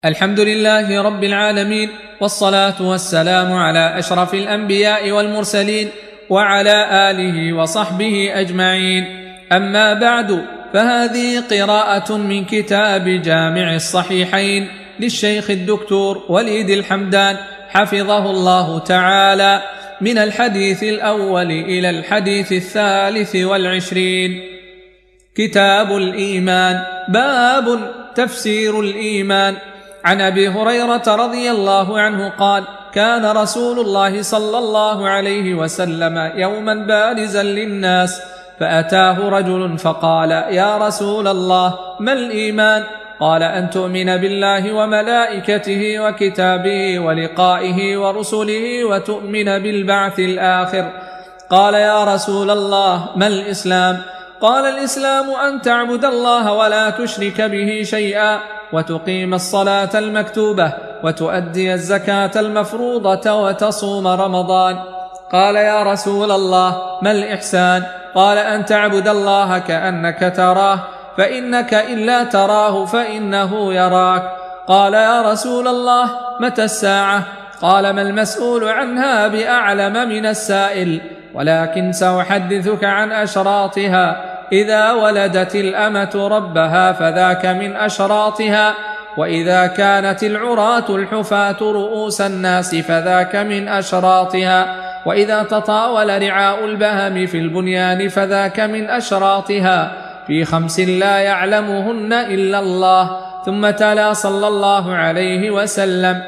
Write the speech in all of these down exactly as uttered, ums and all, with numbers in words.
الحمد لله رب العالمين، والصلاة والسلام على أشرف الأنبياء والمرسلين وعلى آله وصحبه أجمعين. أما بعد، فهذه قراءة من كتاب جامع الصحيحين للشيخ الدكتور وليد الحمدان حفظه الله تعالى، من الحديث الأول إلى الحديث الثالث والعشرين. كتاب الإيمان. باب تفسير الإيمان. عن أبي هريرة رضي الله عنه قال: كان رسول الله صلى الله عليه وسلم يوما بارزا للناس، فأتاه رجل فقال: يا رسول الله، ما الإيمان؟ قال: أن تؤمن بالله وملائكته وكتابه ولقائه ورسله وتؤمن بالبعث الآخر. قال: يا رسول الله، ما الإسلام؟ قال: الإسلام أن تعبد الله ولا تشرك به شيئا، وتقيم الصلاة المكتوبة، وتؤدي الزكاة المفروضة، وتصوم رمضان. قال: يا رسول الله، ما الإحسان؟ قال: أن تعبد الله كأنك تراه، فإنك إلا تراه فإنه يراك. قال: يا رسول الله، متى الساعة؟ قال: ما المسؤول عنها بأعلم من السائل، ولكن سأحدثك عن أشراطها. إذا ولدت الأمة ربها فذاك من أشراطها، وإذا كانت العراة الحفاة رؤوس الناس فذاك من أشراطها، وإذا تطاول رعاء البهم في البنيان فذاك من أشراطها، في خمس لا يعلمهن إلا الله. ثم تلا صلى الله عليه وسلم: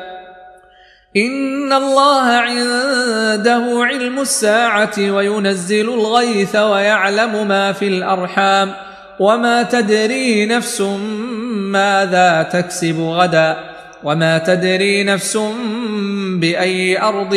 إن الله عنده علم الساعة وينزل الغيث ويعلم ما في الأرحام، وما تدري نفس ماذا تكسب غدا، وما تدري نفس بأي أرض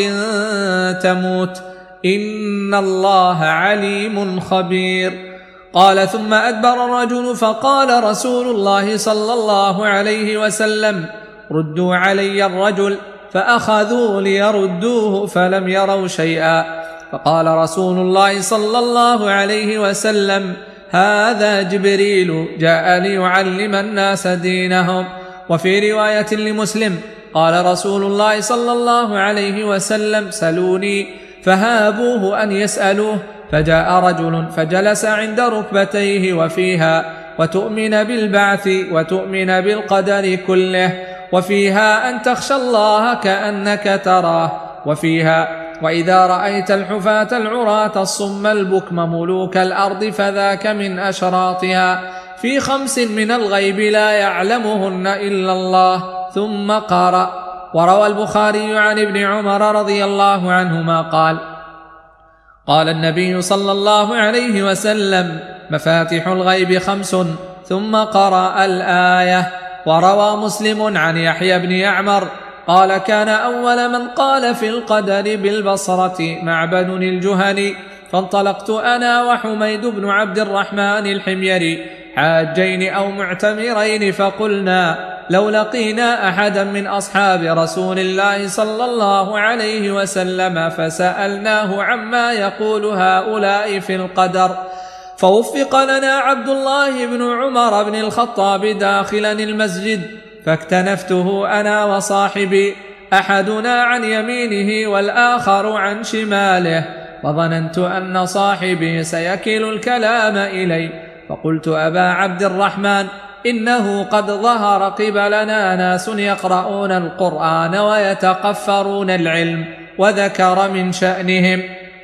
تموت، إن الله عليم خبير. قال: ثم أدبر الرجل فقال رسول الله صلى الله عليه وسلم: ردوا علي الرجل. فأخذوا ليردوه فلم يروا شيئا. فقال رسول الله صلى الله عليه وسلم: هذا جبريل جاء ليعلم الناس دينهم. وفي رواية لمسلم: قال رسول الله صلى الله عليه وسلم: سلوني. فهابوه أن يسألوه، فجاء رجل فجلس عند ركبتيه، وفيها: وتؤمن بالبعث وتؤمن بالقدر كله، وفيها: أن تخشى الله كأنك تراه، وفيها: وإذا رأيت الحفاة العراة الصم البكم ملوك الأرض فذاك من أشراطها، في خمس من الغيب لا يعلمهن إلا الله. ثم قرأ. وروى البخاري عن ابن عمر رضي الله عنهما قال: قال النبي صلى الله عليه وسلم: مفاتح الغيب خمس. ثم قرأ الآية. وروى مسلم عن يحيى بن يعمر قال: كان أول من قال في القدر بالبصرة معبد الجهني، فانطلقت أنا وحميد بن عبد الرحمن الحميري حاجين أو معتمرين، فقلنا: لو لقينا أحدا من أصحاب رسول الله صلى الله عليه وسلم فسألناه عما يقول هؤلاء في القدر، فوفق لنا عبد الله بن عمر بن الخطاب داخلا المسجد، فاكتنفته أنا وصاحبي، أحدنا عن يمينه والآخر عن شماله، فظننت أن صاحبي سيكل الكلام إلي، فقلت: أبا عبد الرحمن، إنه قد ظهر قبلنا ناس يقرؤون القرآن ويتقفرون العلم، وذكر من شأنهم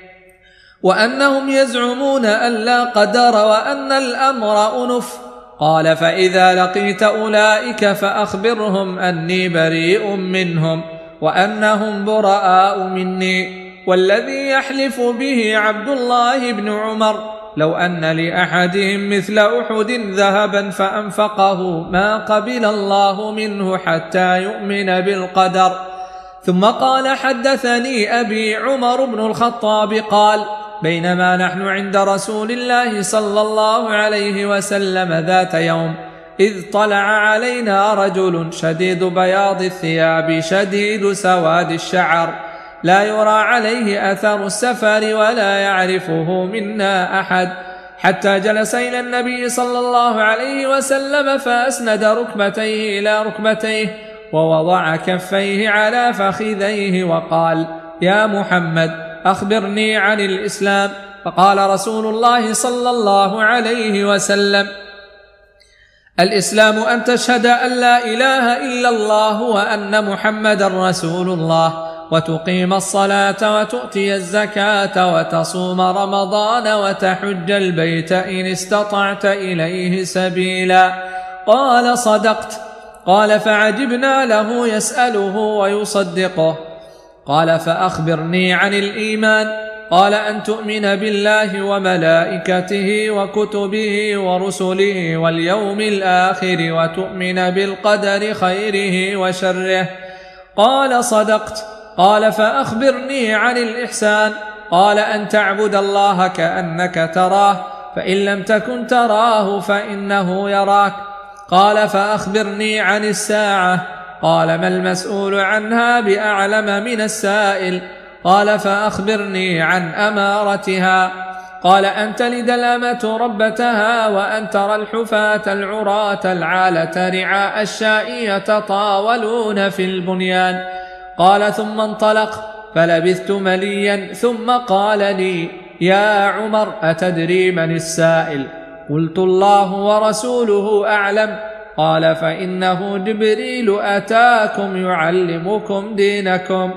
وأنهم يزعمون أن لا قدر وأن الأمر أنف. قال: فإذا لقيت أولئك فأخبرهم أني بريء منهم، وأنهم براء مني، والذي يحلف به عبد الله بن عمر لو أن لأحدهم مثل أحد ذهبا فأنفقه ما قبل الله منه حتى يؤمن بالقدر. ثم قال: حدثني أبي عمر بن الخطاب قال: بينما نحن عند رسول الله صلى الله عليه وسلم ذات يوم، إذ طلع علينا رجل شديد بياض الثياب شديد سواد الشعر، لا يرى عليه أثر السفر ولا يعرفه منا أحد، حتى جلس إلى النبي صلى الله عليه وسلم فأسند ركبتيه إلى ركبتيه ووضع كفيه على فخذيه وقال: يا محمد أخبرني عن الإسلام. فقال رسول الله صلى الله عليه وسلم: الإسلام أن تشهد أن لا إله إلا الله وأن محمدا رسول الله، وتقيم الصلاة وتؤتي الزكاة وتصوم رمضان وتحج البيت إن استطعت إليه سبيلا. قال: صدقت. قال: فعجبنا له يسأله ويصدقه. قال: فأخبرني عن الإيمان. قال: أن تؤمن بالله وملائكته وكتبه ورسله واليوم الآخر وتؤمن بالقدر خيره وشره. قال: صدقت. قال: فأخبرني عن الإحسان. قال: أن تعبد الله كأنك تراه، فإن لم تكن تراه فإنه يراك. قال: فأخبرني عن الساعة. قال: ما المسؤول عنها بأعلم من السائل. قال: فأخبرني عن أمارتها. قال: أن تلد الأمة ربتها، وأن ترى الحفاة العراة العالة رعاء الشاء يتطاولون في البنيان. قال: ثم انطلق فلبثت مليا، ثم قال لي: يا عمر أتدري من السائل؟ قلت: الله ورسوله أعلم. قال: فإنه جبريل أتاكم يعلمكم دينكم.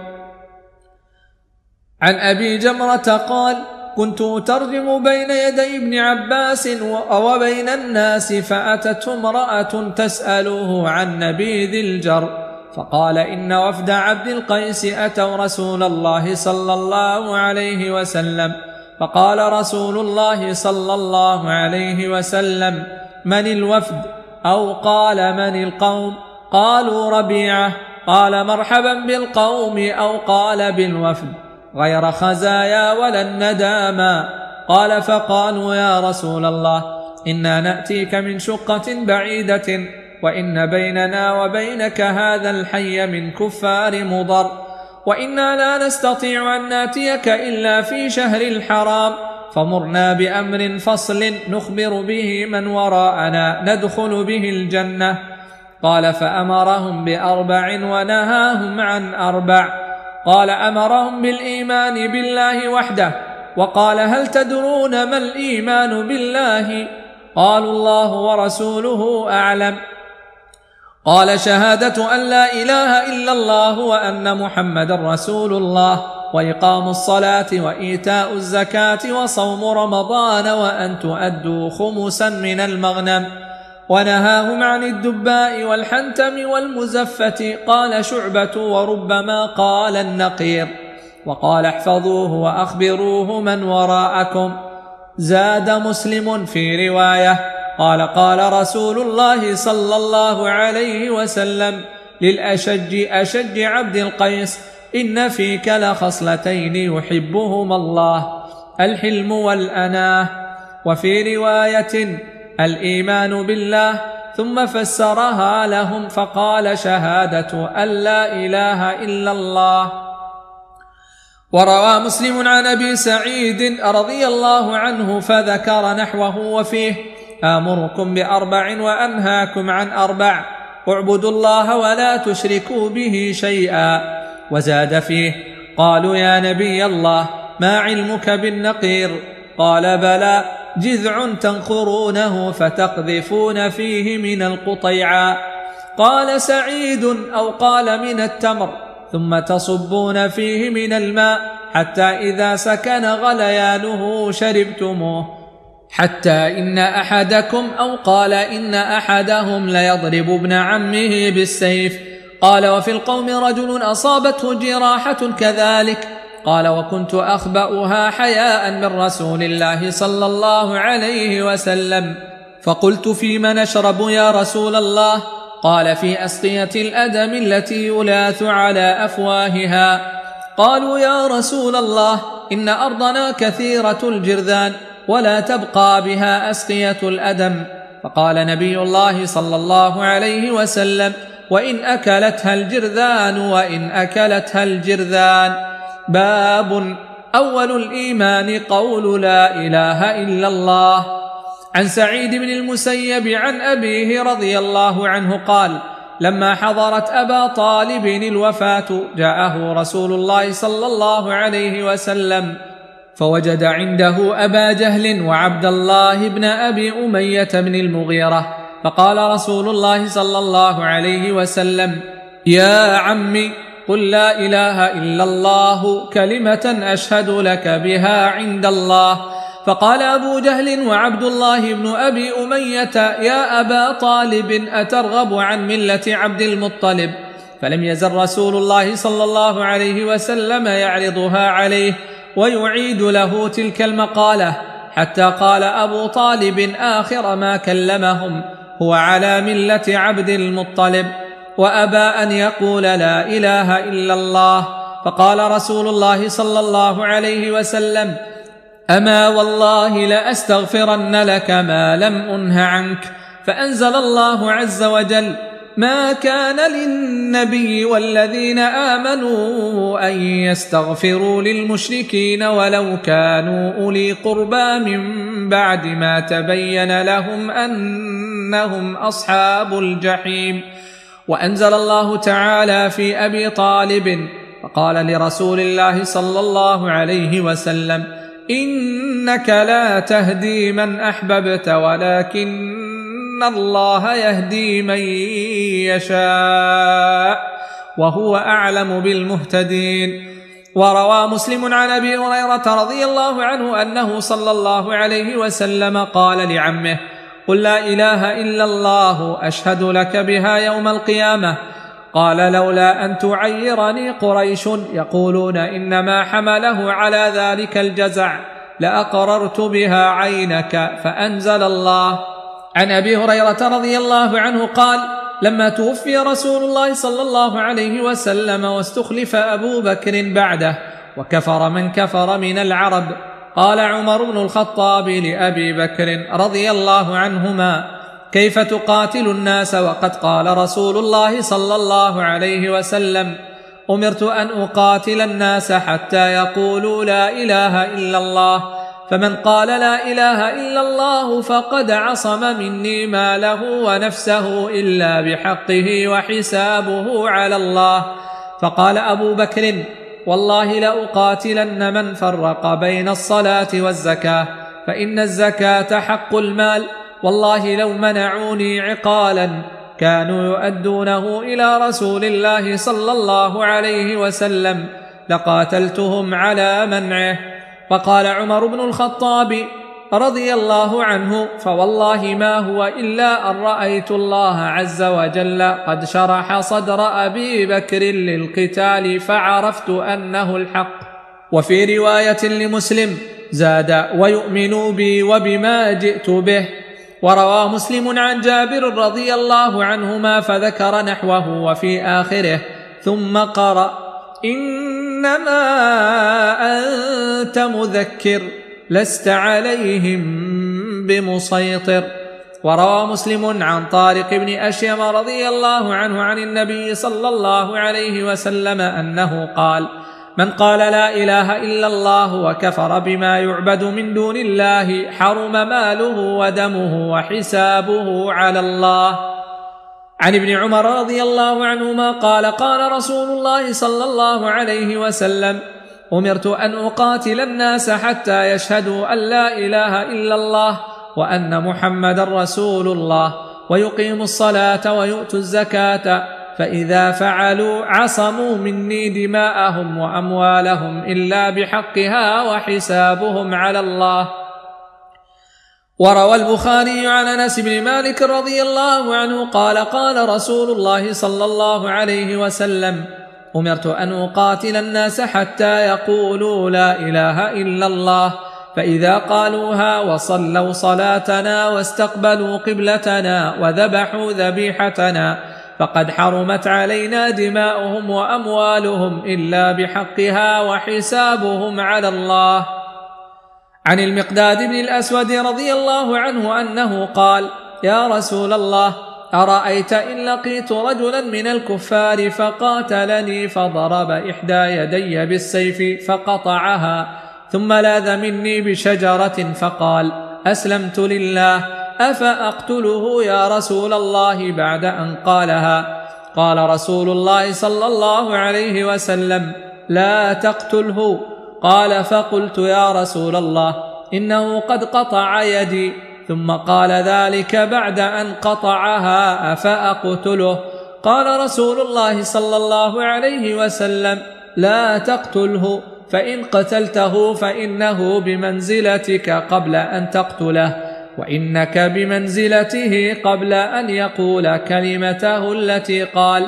عن أبي جمرة قال: كنت أترجم بين يدي ابن عباس وبين الناس، فأتته امرأة تسأله عن نبيذ الجر، فقال: إن وفد عبد القيس أتوا رسول الله صلى الله عليه وسلم. فقال رسول الله صلى الله عليه وسلم: من الوفد؟ أو قال: من القوم؟ قالوا: ربيعة. قال: مرحبا بالقوم، أو قال: بالوفد، غير خزايا ولا النداما. قال: فقالوا: يا رسول الله، إنا نأتيك من شقة بعيدة، وإن بيننا وبينك هذا الحي من كفار مضر، وإنا لا نستطيع أن نأتيك إلا في شهر الحرام، فمرنا بأمر فصل نخبر به من وراءنا ندخل به الجنة. قال: فأمرهم بأربع ونهاهم عن أربع. قال: أمرهم بالإيمان بالله وحده، وقال: هل تدرون ما الإيمان بالله؟ قالوا: الله ورسوله أعلم. قال: شهادة أن لا إله إلا الله وأن محمد رسول الله، وإقام الصلاة وإيتاء الزكاة وصوم رمضان، وأن تؤدوا خمسا من المغنم. ونهاهم عن الدباء والحنتم والمزفة. قال شعبة: وربما قال النقير. وقال: احفظوه وأخبروه من وراءكم. زاد مسلم في رواية قال: قال رسول الله صلى الله عليه وسلم للأشج أشج عبد القيس: إن فيك لخصلتين يحبهما الله، الحلم والأناه. وفي رواية: الإيمان بالله. ثم فسرها لهم فقال: شهادة أن لا إله إلا الله. وروى مسلم عن أبي سعيد رضي الله عنه فذكر نحوه، وفيه: آمركم بأربع وأنهاكم عن أربع، اعبدوا الله ولا تشركوا به شيئا. وزاد فيه: قالوا: يا نبي الله، ما علمك بالنقير؟ قال: بلى، جذع تنخرونه فتقذفون فيه من القطيعاء. قال سعيد: أو قال: من التمر، ثم تصبون فيه من الماء حتى إذا سكن غليانه شربتموه، حتى إن أحدكم، أو قال: إن أحدهم ليضرب ابن عمه بالسيف. قال: وفي القوم رجل أصابته جراحة كذلك. قال: وكنت أخبأها حياء من رسول الله صلى الله عليه وسلم، فقلت: فيما نشرب يا رسول الله؟ قال: في أسقية الأدم التي يلاث على أفواهها. قالوا: يا رسول الله، إن أرضنا كثيرة الجرذان، ولا تبقى بها أسقية الأدم. فقال نبي الله صلى الله عليه وسلم: وإن أكلتها الجرذان، وإن أكلتها الجرذان. باب أول الإيمان قول لا إله إلا الله. عن سعيد بن المسيب عن أبيه رضي الله عنه قال: لما حضرت أبا طالب الوفاة جاءه رسول الله صلى الله عليه وسلم فوجد عنده أبا جهل وعبد الله بن أبي أمية بن المغيرة، فقال رسول الله صلى الله عليه وسلم: يا عمي، قل لا إله إلا الله كلمة أشهد لك بها عند الله. فقال أبو جهل وعبد الله بن أبي أمية: يا أبا طالب، أترغب عن ملة عبد المطلب؟ فلم يزل رسول الله صلى الله عليه وسلم يعرضها عليه ويعيد له تلك المقالة، حتى قال أبو طالب آخر ما كلمهم: هو على ملة عبد المطلب، وأبى أن يقول لا إله إلا الله. فقال رسول الله صلى الله عليه وسلم: أما والله لأستغفرن لك ما لم أنه عنك. فأنزل الله عز وجل: ما كان للنبي والذين آمنوا أن يستغفروا للمشركين ولو كانوا أولي قربى من بعد ما تبين لهم أنهم أصحاب الجحيم. وأنزل الله تعالى في أبي طالب فقال لرسول الله صلى الله عليه وسلم: إنك لا تهدي من أحببت ولكن الله يهدي من يشاء وهو أعلم بالمهتدين. وروى مسلم عن أبي هريرة رضي الله عنه أنه صلى الله عليه وسلم قال لعمه: قل لا إله إلا الله أشهد لك بها يوم القيامة. قال: لولا أن تعيرني قريش يقولون إنما حمله على ذلك الجزع لأقررت بها عينك. فأنزل الله. عن أبي هريرة رضي الله عنه قال: لما توفي رسول الله صلى الله عليه وسلم واستخلف أبو بكر بعده وكفر من كفر من العرب، قال عمر بن الخطاب لأبي بكر رضي الله عنهما: كيف تقاتل الناس وقد قال رسول الله صلى الله عليه وسلم: أمرت أن أقاتل الناس حتى يقولوا لا إله إلا الله، فمن قال لا إله إلا الله فقد عصم مني ماله ونفسه إلا بحقه وحسابه على الله. فقال أبو بكر: والله لأقاتلن من فرق بين الصلاة والزكاة، فإن الزكاة حق المال، والله لو منعوني عقالا كانوا يؤدونه إلى رسول الله صلى الله عليه وسلم لقاتلتهم على منعه. فقال عمر بن الخطاب رضي الله عنه: فوالله ما هو إلا أن رأيت الله عز وجل قد شرح صدر أبي بكر للقتال فعرفت أنه الحق. وفي رواية لمسلم زاد: ويؤمنوا بي وبما جئت به. وروى مسلم عن جابر رضي الله عنهما فذكر نحوه وفي آخره ثم قرأ: إنما أنت مذكر لست عليهم بمسيطر. وروى مسلم عن طارق بن أشيم رضي الله عنه عن النبي صلى الله عليه وسلم أنه قال: من قال لا إله إلا الله وكفر بما يعبد من دون الله حرم ماله ودمه وحسابه على الله. عن ابن عمر رضي الله عنهما قال: قال رسول الله صلى الله عليه وسلم: أمرت أن أقاتل الناس حتى يشهدوا أن لا إله إلا الله وأن محمد رسول الله ويقيموا الصلاة ويؤتوا الزكاة، فإذا فعلوا عصموا مني دماءهم وأموالهم إلا بحقها وحسابهم على الله. وروى البخاري عن أنس بن مالك رضي الله عنه قال: قال رسول الله صلى الله عليه وسلم: أمرت أن أقاتل الناس حتى يقولوا لا إله إلا الله، فإذا قالوها وصلوا صلاتنا واستقبلوا قبلتنا وذبحوا ذبيحتنا فقد حرمت علينا دماؤهم وأموالهم إلا بحقها وحسابهم على الله. عن المقداد بن الأسود رضي الله عنه أنه قال: يا رسول الله، أرأيت إن لقيت رجلا من الكفار فقاتلني فضرب إحدى يدي بالسيف فقطعها ثم لاذ مني بشجرة فقال: أسلمت لله، أفأقتله يا رسول الله بعد أن قالها؟ قال رسول الله صلى الله عليه وسلم: لا تقتله. قال: فقلت: يا رسول الله، إنه قد قطع يدي. ثم قال ذلك بعد أن قطعها: أفأقتله؟ قال رسول الله صلى الله عليه وسلم: لا تقتله، فإن قتلته فإنه بمنزلتك قبل أن تقتله، وإنك بمنزلته قبل أن يقول كلمته التي قال.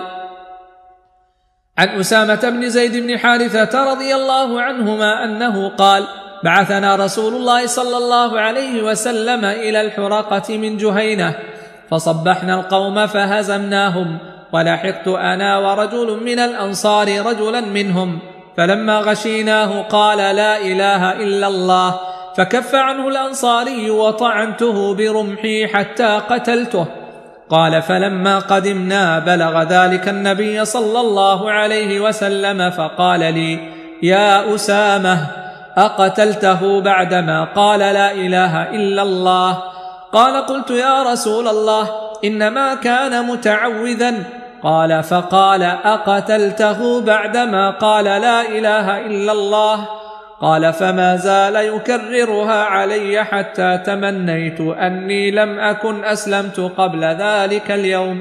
عن أسامة بن زيد بن حارثة رضي الله عنهما أنه قال: بعثنا رسول الله صلى الله عليه وسلم إلى الحرقة من جهينة، فصبحنا القوم فهزمناهم، ولحقت أنا ورجل من الأنصار رجلا منهم، فلما غشيناه قال: لا إله إلا الله، فكف عنه الأنصاري وطعنته برمحي حتى قتلته. قال: فلما قدمنا بلغ ذلك النبي صلى الله عليه وسلم فقال لي: يا أسامة، أقتلته بعدما قال لا إله إلا الله؟ قال: قلت: يا رسول الله، إنما كان متعوذا. قال: فقال: أقتلته بعدما قال لا إله إلا الله؟ قال: فما زال يكررها علي حتى تمنيت أني لم أكن أسلمت قبل ذلك اليوم.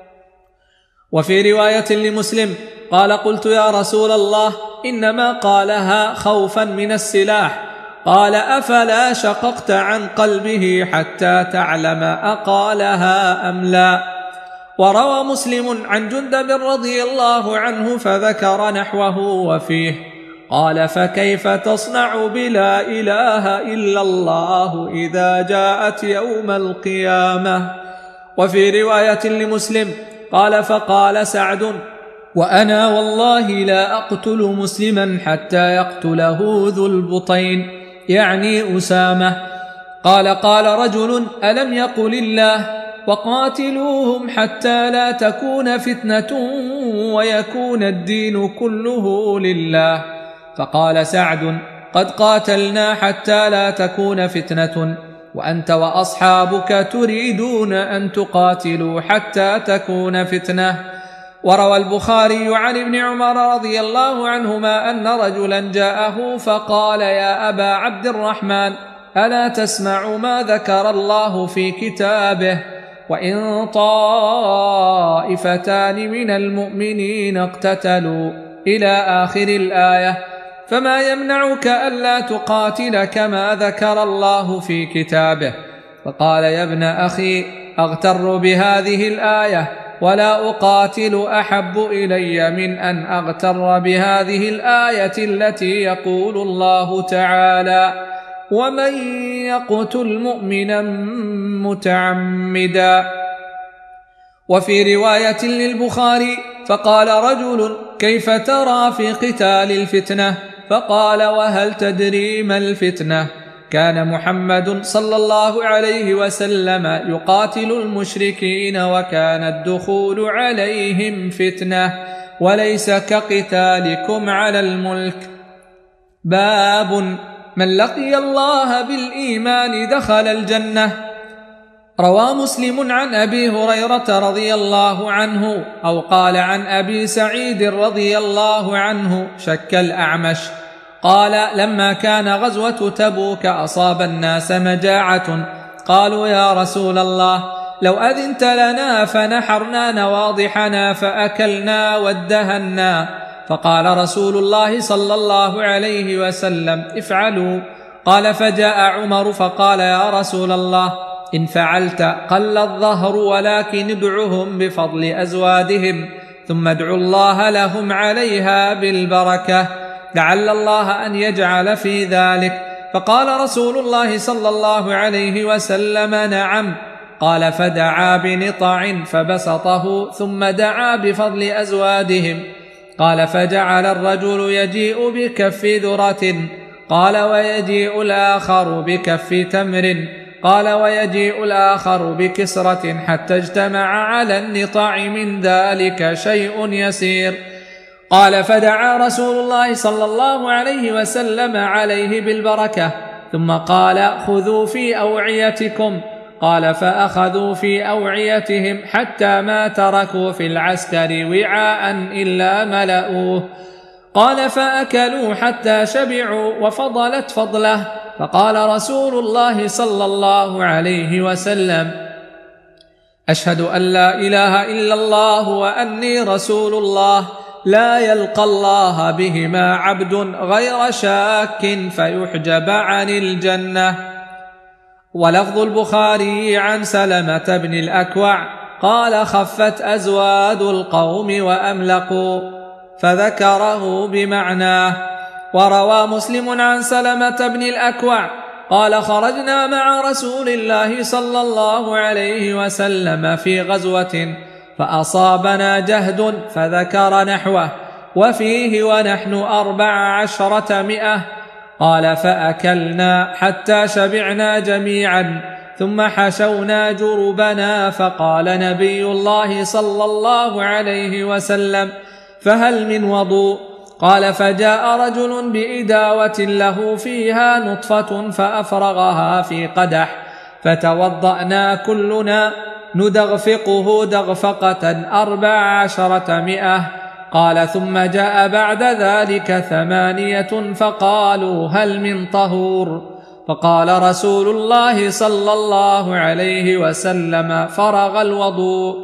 وفي رواية لمسلم قال: قلت: يا رسول الله، إنما قالها خوفا من السلاح. قال: أفلا شققت عن قلبه حتى تعلم أقالها أم لا؟ وروى مسلم عن جندب رضي الله عنه فذكر نحوه وفيه قال: فكيف تصنع بلا إله إلا الله إذا جاءت يوم القيامة؟ وفي رواية لمسلم قال: فقال سعد: وأنا والله لا أقتل مسلما حتى يقتله ذو البطين، يعني أسامة. قال: قال رجل: ألم يقل الله: وقاتلوهم حتى لا تكون فتنة ويكون الدين كله لله؟ فقال سعد: قد قاتلنا حتى لا تكون فتنة، وأنت وأصحابك تريدون أن تقاتلوا حتى تكون فتنة. وروى البخاري عن ابن عمر رضي الله عنهما أن رجلا جاءه فقال: يا أبا عبد الرحمن، ألا تسمع ما ذكر الله في كتابه: وإن طائفتان من المؤمنين اقتتلوا إلى آخر الآية، فما يمنعك ألا تقاتل كما ذكر الله في كتابه؟ فقال: يا ابن أخي، أغتر بهذه الآية، ولا أقاتل أحب إلي من أن أغتر بهذه الآية التي يقول الله تعالى: ومن يقتل مؤمنا متعمدا. وفي رواية للبخاري فقال رجل: كيف ترى في قتال الفتنة؟ فقال: وهل تدري ما الفتنة؟ كان محمد صلى الله عليه وسلم يقاتل المشركين، وكان الدخول عليهم فتنة، وليس كقتالكم على الملك. باب من لقي الله بالإيمان دخل الجنة. روى مسلم عن أبي هريرة رضي الله عنه، أو قال عن أبي سعيد رضي الله عنه، شك الأعمش، قال: لما كان غزوة تبوك أصاب الناس مجاعة، قالوا: يا رسول الله، لو أذنت لنا فنحرنا نواضحنا فأكلنا وادهنا. فقال رسول الله صلى الله عليه وسلم: افعلوا. قال: فجاء عمر فقال: يا رسول الله، إن فعلت قل الظهر، ولكن ادعهم بفضل أزوادهم، ثم ادعوا الله لهم عليها بالبركة، لعل الله أن يجعل في ذلك. فقال رسول الله صلى الله عليه وسلم: نعم. قال: فدعا بنطع فبسطه، ثم دعا بفضل أزوادهم. قال: فجعل الرجل يجيء بكف ذرة، قال: ويجيء الآخر بكف تمر، قال: ويجيء الآخر بكسرة، حتى اجتمع على النطع من ذلك شيء يسير. قال: فدعا رسول الله صلى الله عليه وسلم عليه بالبركة، ثم قال: خذوا في أوعيتكم. قال فأخذوا في أوعيتهم حتى ما تركوا في العسكر وعاء إلا ملأوه. قال فأكلوا حتى شبعوا وفضلت فضله، فقال رسول الله صلى الله عليه وسلم: أشهد أن لا إله إلا الله وأني رسول الله، لا يلقى الله بهما عبد غير شاك فيحجب عن الجنة. ولفظ البخاري عن سلمة بن الأكوع قال: خفت أزواد القوم وأملقوا، فذكره بمعناه. وروى مسلم عن سلمة بن الأكوع قال: خرجنا مع رسول الله صلى الله عليه وسلم في غزوة فأصابنا جهد، فذكر نحوه وفيه ونحن أربع عشرة مئة. قال فأكلنا حتى شبعنا جميعا، ثم حشونا جربنا، فقال نبي الله صلى الله عليه وسلم: فهل من وضوء؟ قال فجاء رجل بإداوة له فيها نطفة فأفرغها في قدح، فتوضأنا كلنا ندغفقه دغفقة أربع عشرة مئة. قال ثم جاء بعد ذلك ثمانية فقالوا: هل من طهور؟ فقال رسول الله صلى الله عليه وسلم: فرغ الوضوء.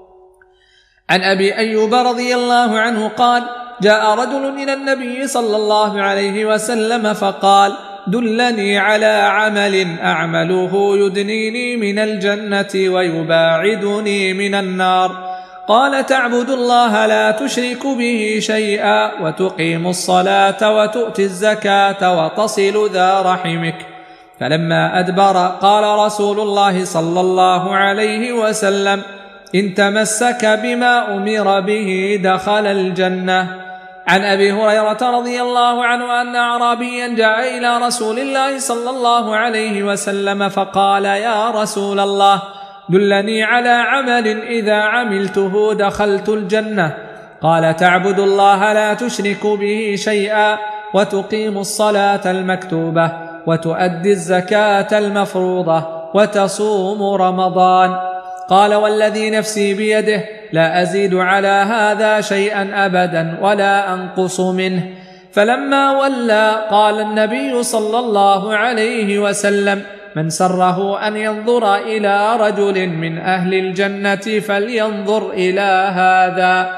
عن أبي أيوب رضي الله عنه قال: جاء رجل إلى النبي صلى الله عليه وسلم فقال: دلني على عمل أعمله يدنيني من الجنة ويباعدني من النار. قال: تعبد الله لا تشرك به شيئا، وتقيم الصلاة وتؤتي الزكاة وتصل ذا رحمك. فلما أدبر قال رسول الله صلى الله عليه وسلم: إن تمسك بما أمر به دخل الجنة. عن أبي هريرة رضي الله عنه أن أعرابيا جاء إلى رسول الله صلى الله عليه وسلم فقال: يا رسول الله، دلني على عمل إذا عملته دخلت الجنة. قال: تعبد الله لا تشرك به شيئا، وتقيم الصلاة المكتوبة، وتؤدي الزكاة المفروضة، وتصوم رمضان. قال: والذي نفسي بيده لا أزيد على هذا شيئا أبدا ولا أنقص منه. فلما ولى قال النبي صلى الله عليه وسلم: من سره أن ينظر إلى رجل من أهل الجنة فلينظر إلى هذا.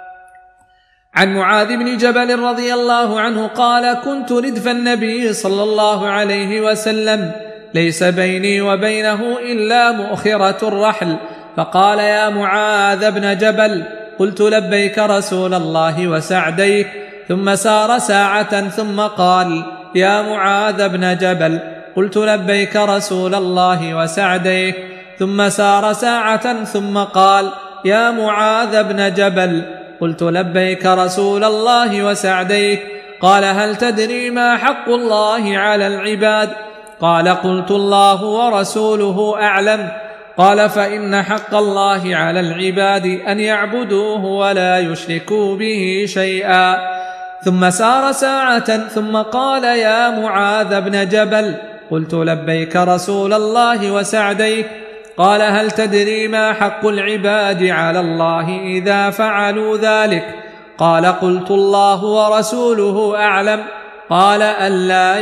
عن معاذ بن جبل رضي الله عنه قال: كنت ردف النبي صلى الله عليه وسلم، ليس بيني وبينه إلا مؤخرة الرحل، فقال: يا معاذ بن جبل. قلت: لبيك رسول الله وسعديك. ثم سار ساعة ثم قال: يا معاذ بن جبل. قلت: لبيك رسول الله وسعديك. ثم سار ساعة ثم قال: يا معاذ بن جبل. قلت: لبيك رسول الله وسعديك. قال: هل تدري ما حق الله على العباد؟ قال: قلت: الله ورسوله أعلم. قال: فإن حق الله على العباد أن يعبدوه ولا يشركوا به شيئا. ثم سار ساعة ثم قال: يا معاذ بن جبل. قلت: لبيك رسول الله وسعديك. قال: هل تدري ما حق العباد على الله إذا فعلوا ذلك؟ قال: قلت: الله ورسوله أعلم. قال: ألا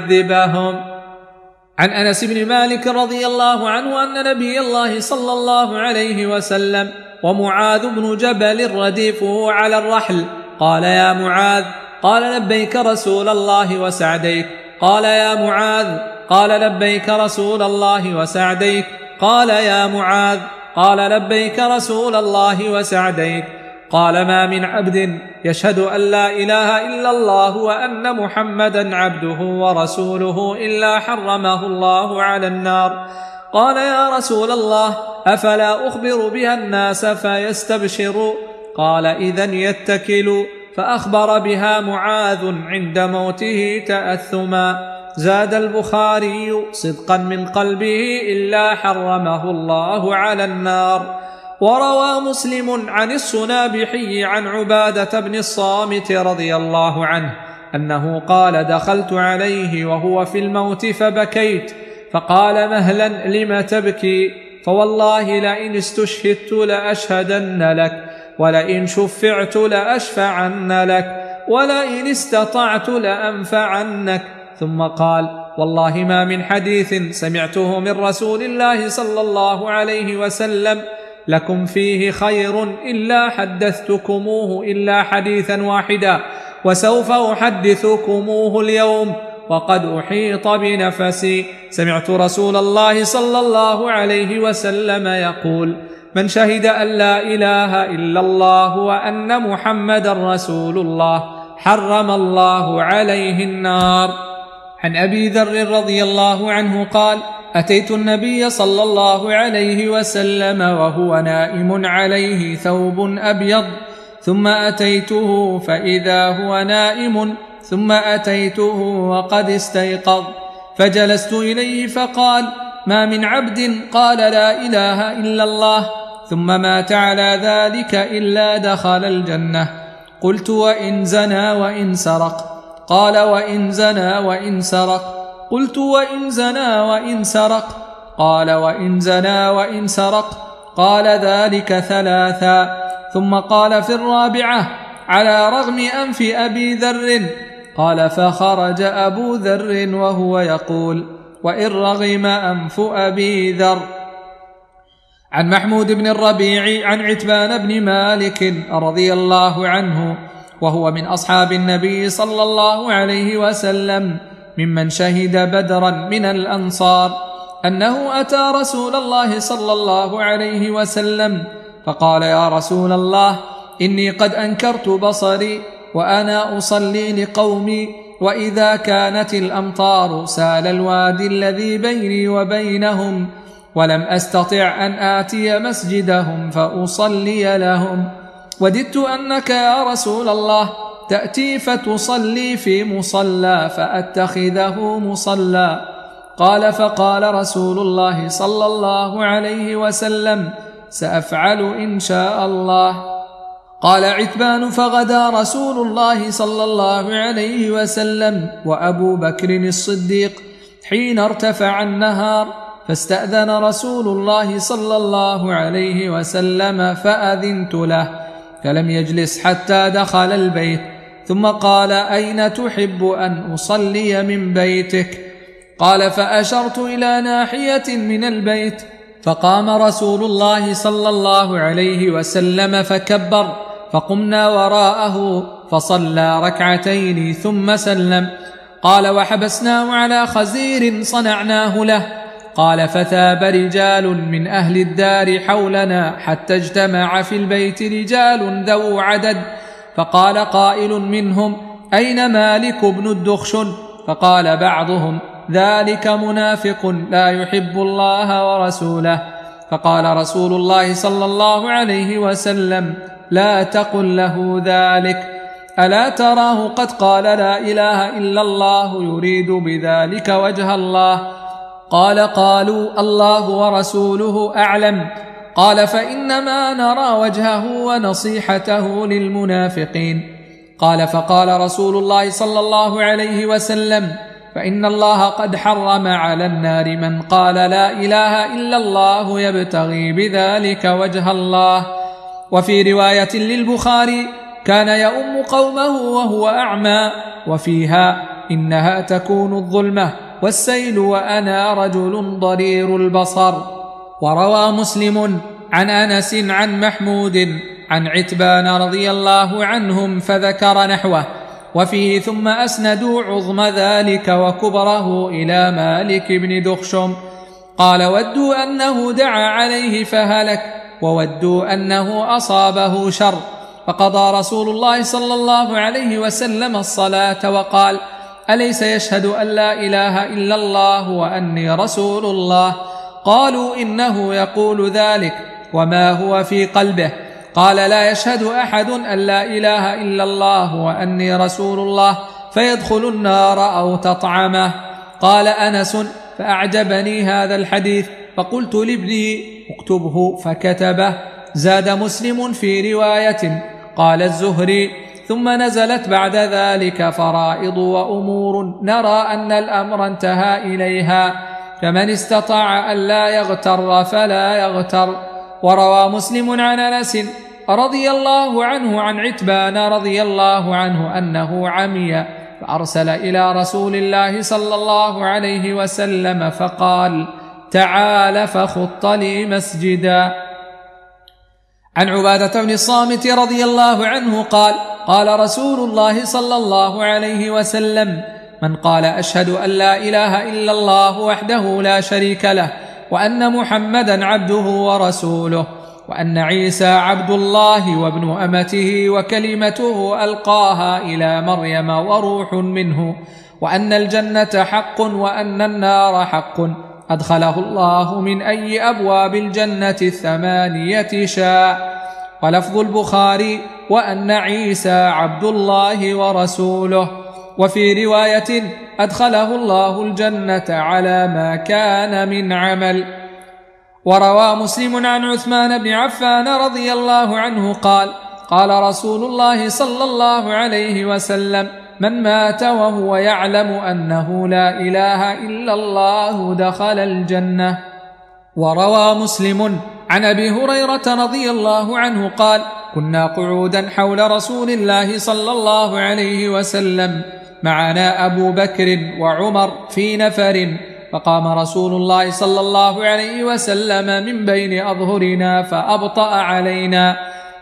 يعذبهم. عن أنس بن مالك رضي الله عنه أن نبي الله صلى الله عليه وسلم ومعاذ بن جبل رديفه على الرحل. قال: يا معاذ. قال: لبيك رسول الله وسعديك. قال: يا معاذ. قال: لبيك رسول الله وسعديك. قال: يا معاذ. قال: لبيك رسول الله وسعديك. قال: ما من عبد يشهد أن لا إله إلا الله وأن محمدا عبده ورسوله إلا حرمه الله على النار. قال: يا رسول الله، أفلا أخبر بها الناس فيستبشروا؟ قال: إذن يتكلوا. فأخبر بها معاذ عند موته تأثما. زاد البخاري: صدقا من قلبه إلا حرمه الله على النار. وروى مسلم عن الصنابحي عن عبادة بن الصامت رضي الله عنه أنه قال: دخلت عليه وهو في الموت فبكيت، فقال مهلا لم تبكي؟ فوالله لئن استشهدت لأشهدن لك، ولئن شفعت لأشفعن لك، ولئن استطعت لأنفعنك. ثم قال والله ما من حديث سمعته من رسول الله صلى الله عليه وسلم لكم فيه خير إلا حدثتكموه إلا حديثا واحدا، وسوف أحدثكموه اليوم وقد أحيط بنفسي. سمعت رسول الله صلى الله عليه وسلم يقول من شهد أن لا إله إلا الله وأن محمدا رسول الله حرم الله عليه النار. عن أبي ذر رضي الله عنه قال أتيت النبي صلى الله عليه وسلم وهو نائم عليه ثوب أبيض، ثم أتيته فإذا هو نائم، ثم أتيته وقد استيقظ، فجلست إليه فقال ما من عبد قال لا إله إلا الله ثم مات على ذلك إلا دخل الجنة. قلت وإن زنى وإن سرق؟ قال وإن زنى وإن سرق. قلت وإن زنى وإن سرق؟ قال وإن زنى وإن سرق. قال ذلك ثلاثا. ثم قال في الرابعة على رغم أنف أبي ذر. قال فخرج أبو ذر وهو يقول وإن رغم أنف أبي ذر. عن محمود بن الربيع عن عتبان بن مالك رضي الله عنه وهو من أصحاب النبي صلى الله عليه وسلم ممن شهد بدرا من الأنصار أنه أتى رسول الله صلى الله عليه وسلم فقال يا رسول الله إني قد أنكرت بصري وأنا أصلي لقومي، وإذا كانت الأمطار سال الوادي الذي بيني وبينهم، ولم أستطع أن آتي مسجدهم فأصلي لهم، وددت أنك يا رسول الله تأتي فتصلي في مصلى فأتخذه مصلى. قال فقال رسول الله صلى الله عليه وسلم سأفعل إن شاء الله. قال عتبان فغدا رسول الله صلى الله عليه وسلم وأبو بكر الصديق حين ارتفع النهار، فاستأذن رسول الله صلى الله عليه وسلم فأذنت له، فلم يجلس حتى دخل البيت، ثم قال أين تحب أن أصلي من بيتك؟ قال فأشرت إلى ناحية من البيت، فقام رسول الله صلى الله عليه وسلم فكبر، فقمنا وراءه فصلى ركعتين ثم سلم. قال وحبسناه على خزير صنعناه له. قال فثاب رجال من أهل الدار حولنا حتى اجتمع في البيت رجال ذو عدد، فقال قائل منهم أين مالك بن الدخشن؟ فقال بعضهم ذلك منافق لا يحب الله ورسوله. فقال رسول الله صلى الله عليه وسلم لا تقل له ذلك، ألا تراه قد قال لا إله إلا الله يريد بذلك وجه الله؟ قال قالوا الله ورسوله أعلم. قال فإنما نرى وجهه ونصيحته للمنافقين. قال فقال رسول الله صلى الله عليه وسلم فإن الله قد حرم على النار من قال لا إله إلا الله يبتغي بذلك وجه الله. وفي رواية للبخاري كان يؤم قومه وهو أعمى، وفيها إنها تكون الظلمة والسيل وأنا رجل ضرير البصر. وروى مسلم عن أنس عن محمود عن عتبان رضي الله عنهم فذكر نحوه، وفيه ثم أسندوا عظم ذلك وكبره إلى مالك بن دخشم. قال ودوا أنه دعا عليه فهلك، وودوا أنه أصابه شر، فقضى رسول الله صلى الله عليه وسلم الصلاة وقال أليس يشهد أن لا إله إلا الله وأني رسول الله؟ قالوا إنه يقول ذلك وما هو في قلبه. قال لا يشهد أحد أن لا إله إلا الله وأني رسول الله فيدخل النار أو تطعمه. قال أنس فأعجبني هذا الحديث فقلت لابني اكتبه فكتبه. زاد مسلم في رواية قال الزهري ثم نزلت بعد ذلك فرائض وأمور نرى أن الأمر انتهى إليها، فمن استطاع أن لا يغتر فلا يغتر. وروى مسلم عن أنس رضي الله عنه عن عتبان رضي الله عنه أنه عمي فأرسل إلى رسول الله صلى الله عليه وسلم فقال: تعال فخط لي مسجدا. عن عبادة بن الصامت رضي الله عنه قال: قال رسول الله صلى الله عليه وسلم: من قال أشهد أن لا إله إلا الله وحده لا شريك له وأن محمدا عبده ورسوله وأن عيسى عبد الله وابن أمته وكلمته ألقاها إلى مريم وروح منه وأن الجنة حق وأن النار حق أدخله الله من أي أبواب الجنة الثمانية شاء. ولفظ البخاري: وأن عيسى عبد الله ورسوله. وفي رواية: أدخله الله الجنة على ما كان من عمل. وروى مسلم عن عثمان بن عفان رضي الله عنه قال: قال رسول الله صلى الله عليه وسلم: من مات وهو يعلم أنه لا إله إلا الله دخل الجنة. وروى مسلم عن أبي هريرة رضي الله عنه قال: كنا قعودا حول رسول الله صلى الله عليه وسلم معنا أبو بكر وعمر في نفر، فقام رسول الله صلى الله عليه وسلم من بين أظهرنا فأبطأ علينا،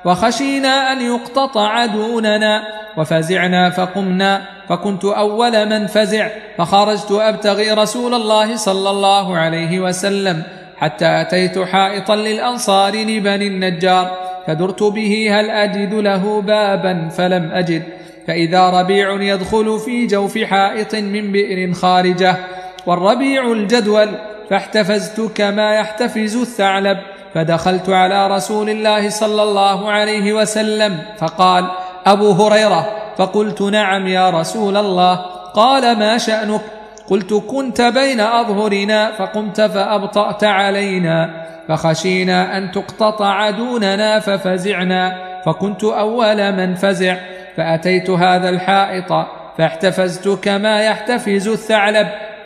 وخشينا أن يقتطع دوننا وفزعنا فقمنا، فكنت أول من فزع، فخرجت أبتغي رسول الله صلى الله عليه وسلم حتى أتيت حائطا للأنصار لبني النجار، فدرت به هل أجد له بابا فلم أجد، فإذا ربيع يدخل في جوف حائط من بئر خارجة، والربيع الجدول، فاحتفزت كما يحتفز الثعلب، فدخلت على رسول الله صلى الله عليه وسلم فقال: أبو هريرة؟ فقلت: نعم يا رسول الله. قال: ما شأنك؟ قلت: كنت بين أظهرنا فقمت فأبطأت علينا، فخشينا أن تقتطع دوننا ففزعنا، فكنت أول من فزع، فأتيت هذا الحائط فاحتفزت كما يحتفز الثعلب،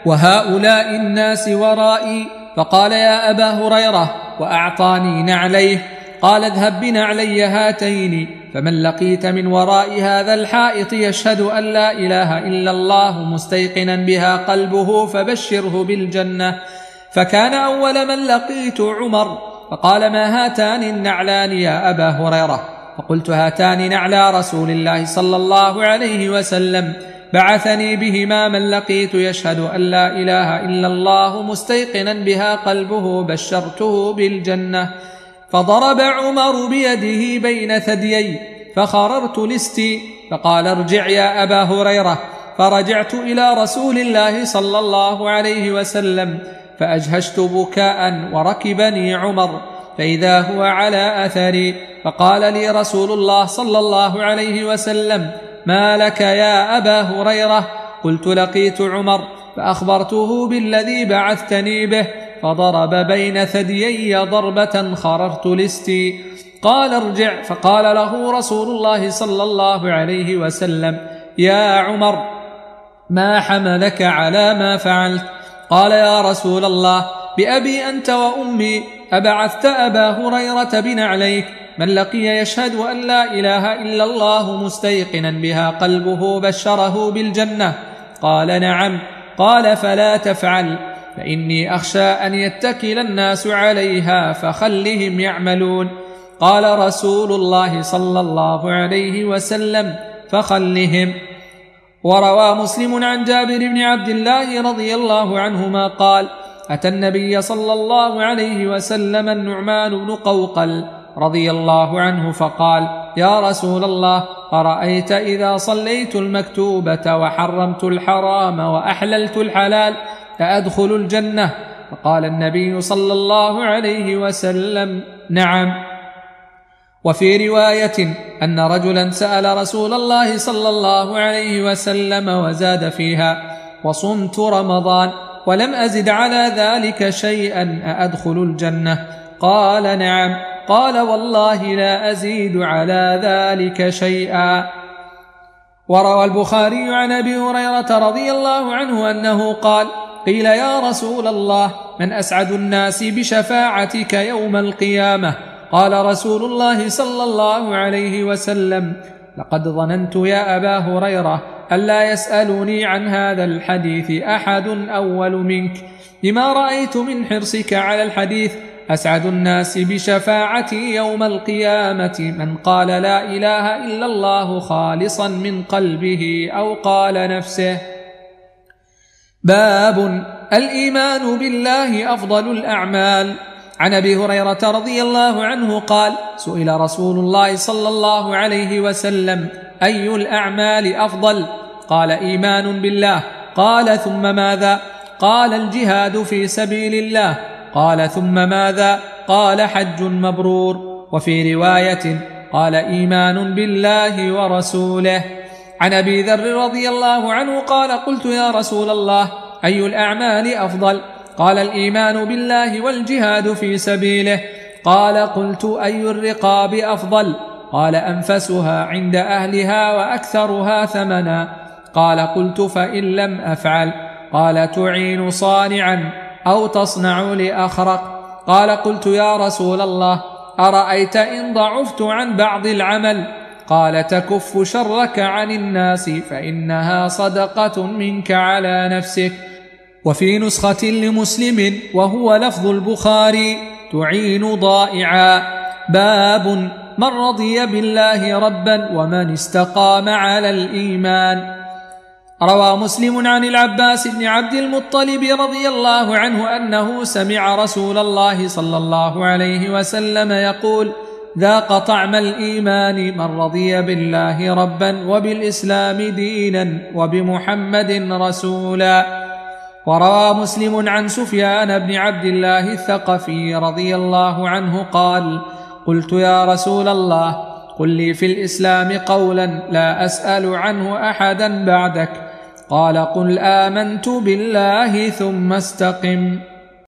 وهؤلاء الناس ورائي. فقال: يا أبا هريرة، وأعطاني نعليه. قال: اذهب بنعلي هاتين، فمن لقيت من وراء هذا الحائط يشهد أن لا إله إلا الله مستيقنا بها قلبه فبشره بالجنة. فكان أول من لقيت عمر، فقال: ما هاتان النعلان يا أبا هريرة؟ فقلت: هاتان نعلى رسول الله صلى الله عليه وسلم، بعثني بهما من لقيت يشهد أن لا إله إلا الله مستيقنا بها قلبه بشرته بالجنة. فضرب عمر بيده بين ثديي، فخررت لستي، فقال: ارجع يا أبا هريرة. فرجعت إلى رسول الله صلى الله عليه وسلم فأجهشت بكاء، وركبني عمر، فإذا هو على أثري، فقال لي رسول الله صلى الله عليه وسلم: ما لك يا أبا هريرة؟ قلت: لقيت عمر فأخبرته بالذي بعثتني به، فضرب بين ثديي ضربة خررت لستي. قال: ارجع. فقال له رسول الله صلى الله عليه وسلم: يا عمر، ما حملك على ما فعلت؟ قال: يا رسول الله، بأبي أنت وأمي، أبعثت أبا هريرة بنعليك من لقي يشهد أن لا إله إلا الله مستيقنا بها قلبه بشره بالجنة؟ قال: نعم. قال: فلا تفعل، فإني أخشى أن يتكل الناس عليها فخلهم يعملون. قال رسول الله صلى الله عليه وسلم: فخلهم. وروى مسلم عن جابر بن عبد الله رضي الله عنهما قال: أتى النبي صلى الله عليه وسلم النعمان بن قوقل رضي الله عنه فقال: يا رسول الله، أرأيت إذا صليت المكتوبة وحرمت الحرام وأحللت الحلال أأدخل الجنة؟ فقال النبي صلى الله عليه وسلم: نعم. وفي رواية أن رجلا سأل رسول الله صلى الله عليه وسلم وزاد فيها: وصمت رمضان ولم أزد على ذلك شيئا أأدخل الجنة؟ قال: نعم. قال: والله لا أزيد على ذلك شيئا. وروى البخاري عن أبي هريرة رضي الله عنه أنه قال: قيل يا رسول الله من أسعد الناس بشفاعتك يوم القيامة؟ قال رسول الله صلى الله عليه وسلم لقد ظننت يا أبا هريرة ألا يسألني عن هذا الحديث أحد أول منك، لما رأيت من حرصك على الحديث. أسعد الناس بشفاعتي يوم القيامة من قال لا إله إلا الله خالصا من قلبه أو قال نفسه. باب الإيمان بالله أفضل الأعمال. عن أبي هريرة رضي الله عنه قال سئل رسول الله صلى الله عليه وسلم أي الأعمال أفضل؟ قال إيمان بالله. قال ثم ماذا؟ قال الجهاد في سبيل الله. قال ثم ماذا؟ قال حج مبرور. وفي رواية قال إيمان بالله ورسوله. عن أبي ذر رضي الله عنه قال قلت يا رسول الله أي الأعمال أفضل؟ قال الإيمان بالله والجهاد في سبيله. قال قلت أي الرقاب أفضل؟ قال أنفسها عند أهلها وأكثرها ثمنا. قال قلت فإن لم أفعل؟ قال تعين صانعا أو تصنع لأخرق. قال قلت يا رسول الله أرأيت إن ضعفت عن بعض العمل؟ قال تكف شرك عن الناس فإنها صدقة منك على نفسك. وفي نسخة لمسلم وهو لفظ البخاري تعين ضائعا. باب من رضي بالله ربا ومن استقام على الإيمان. روى مسلم عن العباس بن عبد المطلب رضي الله عنه أنه سمع رسول الله صلى الله عليه وسلم يقول ذاق طعم الإيمان من رضي بالله ربا وبالإسلام دينا وبمحمد رسولا. وروى مسلم عن سفيان بن عبد الله الثقفي رضي الله عنه قال قلت يا رسول الله قل لي في الإسلام قولا لا أسأل عنه أحدا بعدك. قال قل آمنت بالله ثم استقم.